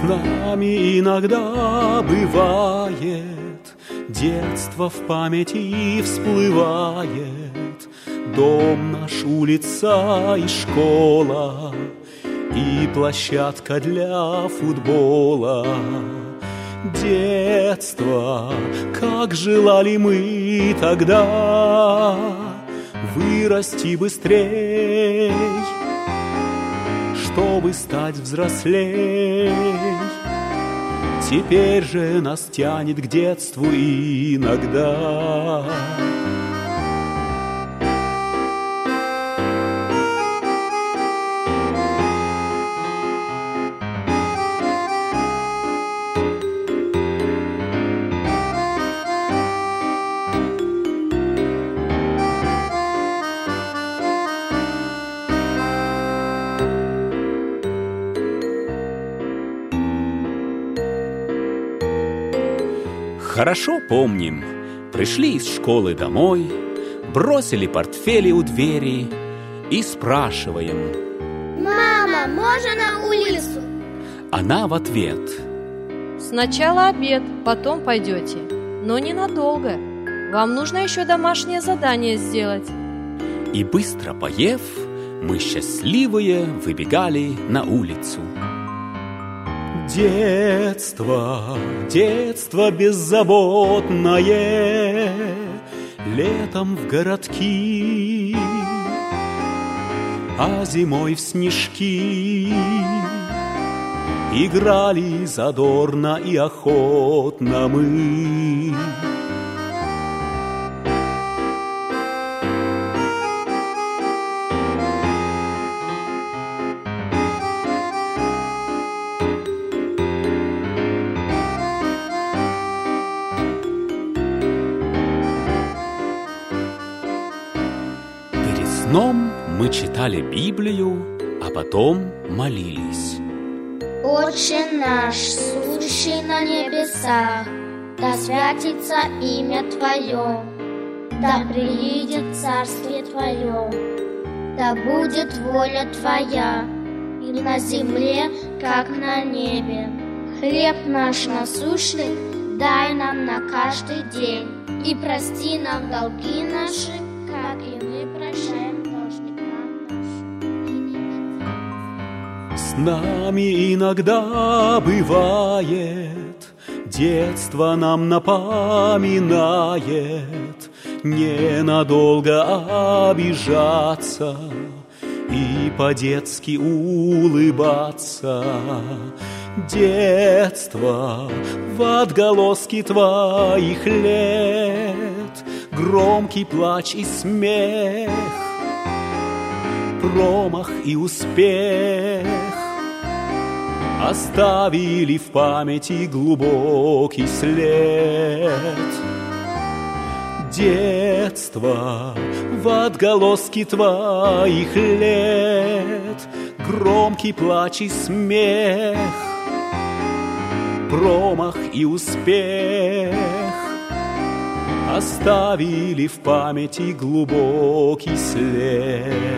нами иногда бывает, детство в памяти всплывает. Дом наш, улица и школа, и площадка для футбола. Детство, как желали мы тогда вырасти быстрей, чтобы стать взрослей. Теперь же нас тянет к детству иногда. Хорошо помним, пришли из школы домой, бросили портфели у двери и спрашиваем: «Мама, можно на улицу?» Она в ответ: «Сначала обед, потом пойдете, но ненадолго. Вам нужно еще домашнее задание сделать». И быстро поев, мы счастливые выбегали на улицу. Детство, детство беззаботное, летом в городки, а зимой в снежки. Играли задорно и охотно мы. Сном мы читали Библию, а потом молились. Отче наш, сущий на небесах, да святится имя Твое, да приидет царствие Твое, да будет воля Твоя и на земле, как на небе. Хлеб наш насущный дай нам на каждый день, и прости нам долги наши, как и мы прощаем должникам нашим. С нами иногда бывает, детство нам напоминает ненадолго обижаться и по-детски улыбаться. Детство в отголоске твоих лет, громкий плач и смех, промах и успех оставили в памяти глубокий след. Детство в отголоске твоих лет, громкий плач и смех, промах и успех оставили в памяти глубокий след.